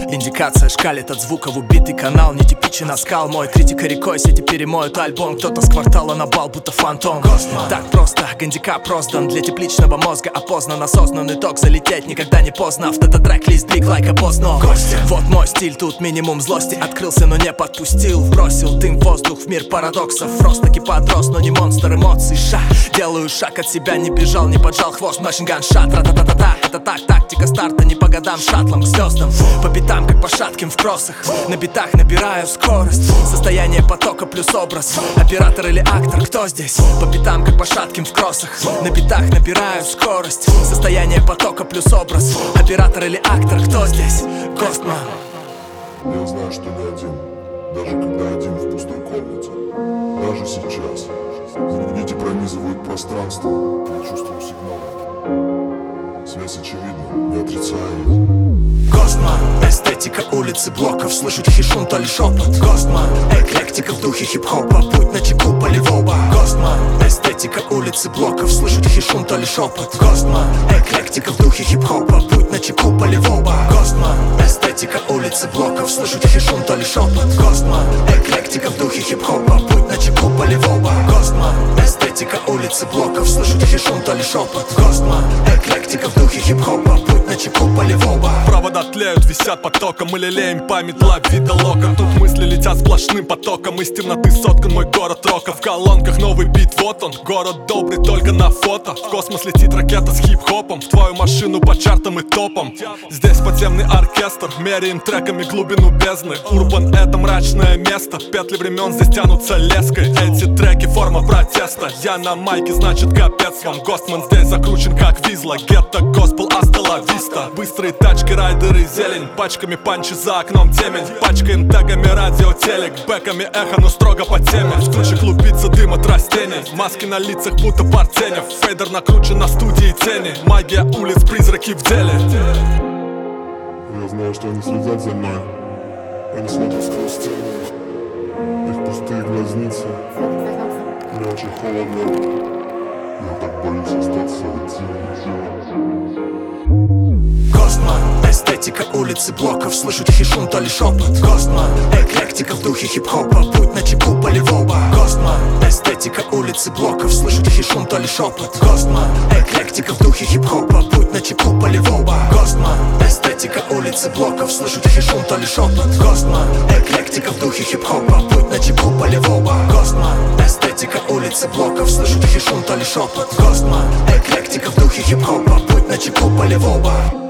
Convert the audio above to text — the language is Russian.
Индикация шкалит от звука в убитый канал. Нетипичен оскал мой, критика рекой сети перемоют альбом. Кто-то с квартала на бал, будто фантом. Так просто, гандикап роздан для тепличного мозга. Опознан, осознанный ток, залететь никогда не поздно. Автототрек-лист, биг лайк, опознан. Вот мой стиль, тут минимум злости. Открылся, но не подпустил. Вбросил дым в воздух в мир парадоксов. Рост таки подрос, но не монстр эмоций. Делаю шаг от себя, не бежал, не поджал хвост. Машинган шат, ра-та-та-та-та. Это так, тактика старта, не по годам, шаттлом к звездам. По пятам, как по шатким в кроссах. На битах набираю скорость. Состояние потока плюс образ. Оператор или актор, кто здесь? По пятам, как по шатким в кроссах. На битах набираю скорость. Состояние потока плюс образ. Оператор или актор, кто здесь? Костман. Я знаю, что не один, даже когда один в пустой комнате. Даже сейчас нити пронизывают пространство. Я чувствую сигналы. Связь очевидна, не отрицаю их. Костман, эстетика улицы блоков. Слышу тихий шум, то ли шепот. Костман, эклектика в духе хип-хопа. Путь на чеку полевого. Костман, эстетика улицы блоков. Слышу тихий шум, то ли шепот. Костман, эклектика в духе хип-хопа. Путь на чеку полевого. Костман, эстетика улицы блоков. Слышу тихий шум, то ли шепот. Костман, эклектика в духе хип-хопа. Путь на чеку полевого. Костман, эстетика улицы блоков. Слышу тихий шум, то ли шепот. Костман, эклектика в духе хип-хопа. Путь на чеку полевого. Провода тлеют, висят потоком. Мы лелеем память лавида локом. Тут мысли летят сплошным потоком. Из темноты соткан мой город рока. В колонках новый бит, вот он. Город добрый только на фото. В космос летит ракета с хип-хопом. В твою машину по чартам и топам. Здесь подземный оркестр. Меряем треками глубину бездны. Урбан — это мрачное место. Петли времен здесь тянутся леской. Эти треки — форма протеста. Я на майке, значит капец вам. Гостман здесь закручен как визла. Гетто, госпел, астела виста. Быстрые тачки, райдеры, зелень. Пачками панчи, за окном темень. Пачкаем тегами радио, телек. Бэками эхо, но строго по теме. В круче клубится дым от растений. Маски на лицах, будто портенев. Фейдер накручен на студии тени. Магия улиц, призраки в деле. Я знаю, что они следят за мной. Они смотрят сквозь стены. Их пустые глазницы. Мне очень холодно. Я так боюсь остаться один. Костман, эстетика улицы блоков. Слышу тихий шум, то ли шепот. Костман, эклектика в духе хип-хопа. Путь на чеку полевого. Костман, эстетика улицы блоков. Слышу тихий шум, то ли шепот. Костман, эклектика в духе хип-хопа. Путь на чеку полевого. Костман, эстетика улицы блоков. Слышу тихий шум, то ли шепот. Костман, эклектика в духе хип-хопа. Путь на чеку полевого. Костман, эстетика улицы блоков. Слышу тихий шум, то ли шепот. Костман, эклектика в духе хип-хопа. Путь на чеку полевого.